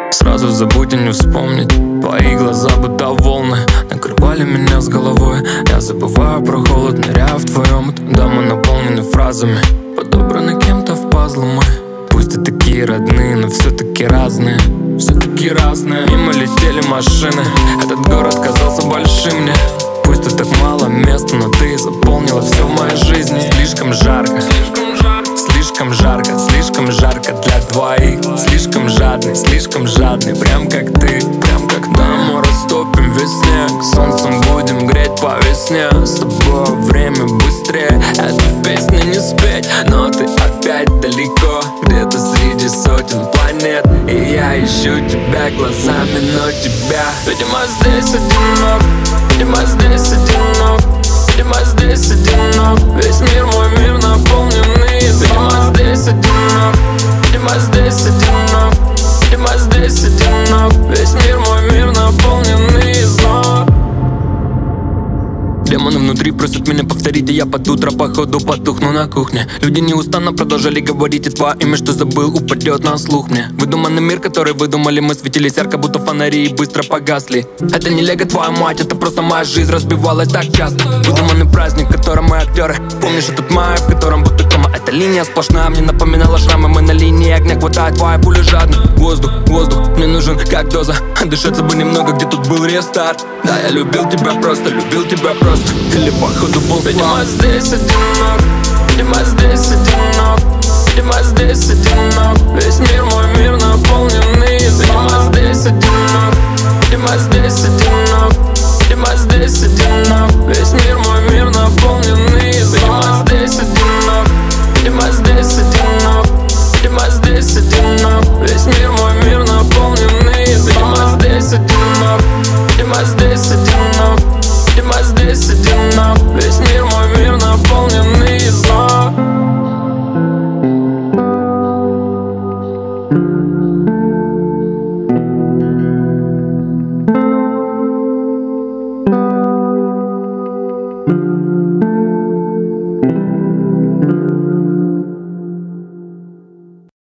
Сразу забудь и не вспомнить. Твои глаза будто волны накрывали меня с головой. Я забываю про холод, ныряю в твоем. Дома наполнены фразами, подобраны кем-то в пазлы мы. Пусть и такие родные, но все-таки разные. Все-таки разные. Мимо летели машины, этот город казался большим мне. Пусть тут так мало места, но ты заполнила все в моей жизни. Слишком жарко, слишком жарко, слишком жарко для двоих. Слишком жадный, прям как ты, прям как мы растопим весь снег, солнцем будем греть по весне. С тобой время быстрее, это в песне не спеть. Но ты опять далеко, где-то среди сотен планет. И я ищу тебя глазами, но тебя, видимо, здесь одинок, видимо, здесь одинок, видимо, здесь одинок. Весь мир, мой мир наполненный злом. Видимо, здесь одинок, видимо, здесь одинок, видимо, здесь одинок. Весь мир, мой мир наполненный злом. Демоны внутри просят меня повторить, и я под утро походу потухну на кухне. Люди неустанно продолжали говорить, и твое имя, что забыл, упадет на слух мне. Выдуманный мир, который выдумали мы, светились ярко, будто фонари, и быстро погасли. Это не лего, твоя мать, это просто моя жизнь разбивалась так часто. Выдуманный праздник, в котором мы актеры. Помнишь этот май, в котором будто кома. Эта линия сплошная, мне напоминала шрамы. Мы на линии огня, хватает твоя пуля жадно. Воздух, мне нужен как доза. Дышаться бы немного, где тут был рестарт. Да, я любил тебя просто, или походу был слаб. Видимо, здесь одинок, видимо, здесь одинок, видимо, здесь одинок. Весь мир, мой мир наполнен.